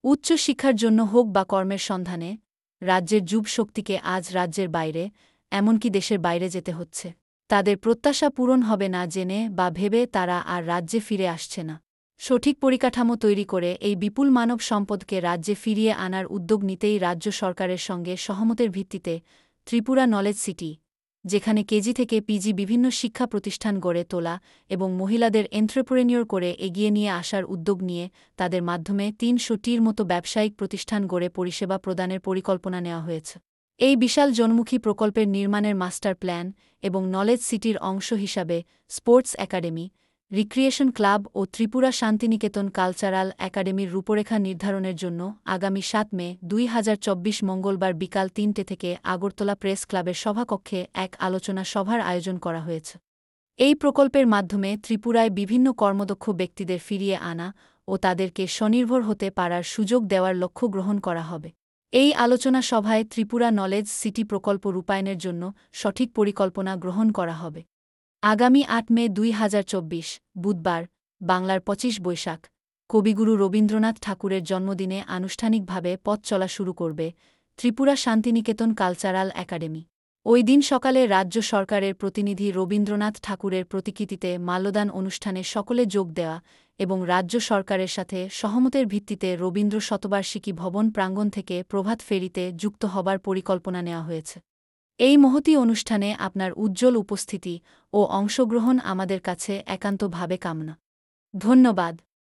উচ্চ শিক্ষার জন্য হোক বা কর্মের সন্ধানে রাজ্যের যুব শক্তিকে আজ রাজ্যের বাইরে, এমনকি দেশের বাইরে যেতে হচ্ছে। তাদের প্রত্যাশা পূরণ হবে না জেনে বা ভেবে তারা আর রাজ্যে ফিরে আসছে না। সঠিক পরিকাঠামো তৈরি করে এই বিপুল মানব সম্পদকে রাজ্যে ফিরিয়ে আনার উদ্যোগ নিতেই রাজ্য সরকারের সঙ্গে সহমতের ভিত্তিতে ত্রিপুরা নলেজ সিটি, যেখানে কেজি থেকে পিজি বিভিন্ন শিক্ষা প্রতিষ্ঠান গড়ে তোলা এবং মহিলাদের এন্ট্রেপ্রেনিয়র করে এগিয়ে নিয়ে আসার উদ্যোগ নিয়ে তাদের মাধ্যমে ৩০০টির মতো ব্যবসায়িক প্রতিষ্ঠান গড়ে পরিষেবা প্রদানের পরিকল্পনা নেওয়া হয়েছে। এই বিশাল জনমুখী প্রকল্পের নির্মাণের মাস্টার প্ল্যান এবং নলেজ সিটির অংশ হিসাবে স্পোর্টস একাডেমি, রিক্রিয়েশন ক্লাব ও ত্রিপুরা শান্তিনিকেতন কালচারাল একাডেমির রূপরেখা নির্ধারণের জন্য আগামী ৭ মে ২০২৪ মঙ্গলবার বিকাল ৩টে থেকে আগরতলা প্রেস ক্লাবের সভাকক্ষে এক আলোচনা সভার আয়োজন করা হয়েছে। এই প্রকল্পের মাধ্যমে ত্রিপুরায় বিভিন্ন কর্মদক্ষ ব্যক্তিদের ফিরিয়ে আনা ও তাদেরকে স্বনির্ভর হতে পারার সুযোগ দেওয়ার লক্ষ্য গ্রহণ করা হবে। এই আলোচনা সভায় ত্রিপুরা নলেজ সিটি প্রকল্প রূপায়ণের জন্য সঠিক পরিকল্পনা গ্রহণ করা হবে। আগামী ৮ মে ২০২৪ বুধবার, বাংলার ২৫ বৈশাখ, কবিগুরু রবীন্দ্রনাথ ঠাকুরের জন্মদিনে আনুষ্ঠানিকভাবে পথ চলা শুরু করবে ত্রিপুরা শান্তিনিকেতন কালচারাল একাডেমি। ওই দিন সকালে রাজ্য সরকারের প্রতিনিধি রবীন্দ্রনাথ ঠাকুরের প্রতিকৃতিতে মাল্যদান অনুষ্ঠানে সকলে যোগ দেওয়া এবং রাজ্য সরকারের সাথে সহমতের ভিত্তিতে রবীন্দ্র শতবার্ষিকী ভবন প্রাঙ্গণ থেকে প্রভাত ফেরিতে যুক্ত হবার পরিকল্পনা নেওয়া হয়েছে। এই মহতী অনুষ্ঠানে আপনার উজ্জ্বল উপস্থিতি ও অংশগ্রহণ আমাদের কাছে একান্তভাবে কামনা। ধন্যবাদ।